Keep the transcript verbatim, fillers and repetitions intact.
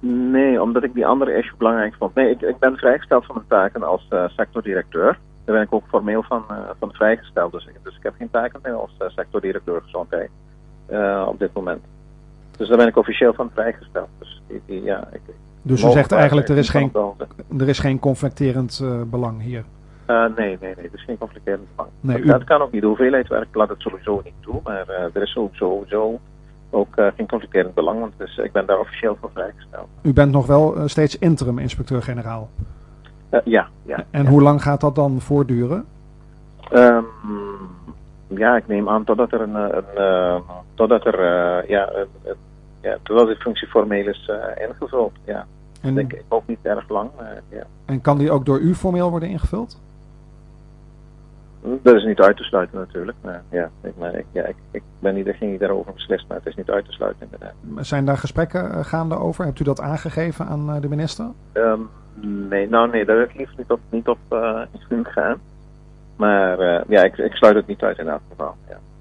Nee, omdat ik die andere issue belangrijk vond. Nee, ik, ik ben vrijgesteld van mijn taken als uh, sectordirecteur. Daar ben ik ook formeel van, uh, van vrijgesteld. Dus ik, dus ik heb geen taken meer als uh, sectordirecteur gezondheid uh, op dit moment. Dus daar ben ik officieel van vrijgesteld. Dus, die, die, ja, ik, dus u zegt eigenlijk er is geen, er is geen conflicterend uh, belang hier? Uh, nee, nee, nee, er is geen conflicterend belang. Nee, dat, u... dat kan ook niet. De hoeveelheid werk laat het sowieso niet toe. Maar uh, er is sowieso ook uh, geen conflicterend belang. Want dus, ik ben daar officieel van vrijgesteld. U bent nog wel uh, steeds interim inspecteur-generaal? Uh, ja, ja. En ja. hoe lang gaat dat dan voortduren? Um, ja, ik neem aan totdat er een, een uh, totdat er uh, ja, een, een, ja, totdat de functie formeel is uh, ingevuld. Ja. En, ik, ik hoop niet erg lang. Maar, ja. En kan die ook door u formeel worden ingevuld? Dat is niet uit te sluiten natuurlijk. Maar, ja, ik, maar ik, ja, ik, ik ben niet degene die daarover beslist, maar het is niet uit te sluiten inderdaad. Zijn daar gesprekken uh, gaande over? Hebt u dat aangegeven aan uh, de minister? Um, nee, nou nee, daar wil ik liefst niet op, niet op uh, gaan. Maar uh, ja, ik, ik sluit het niet uit in elk geval. Ja.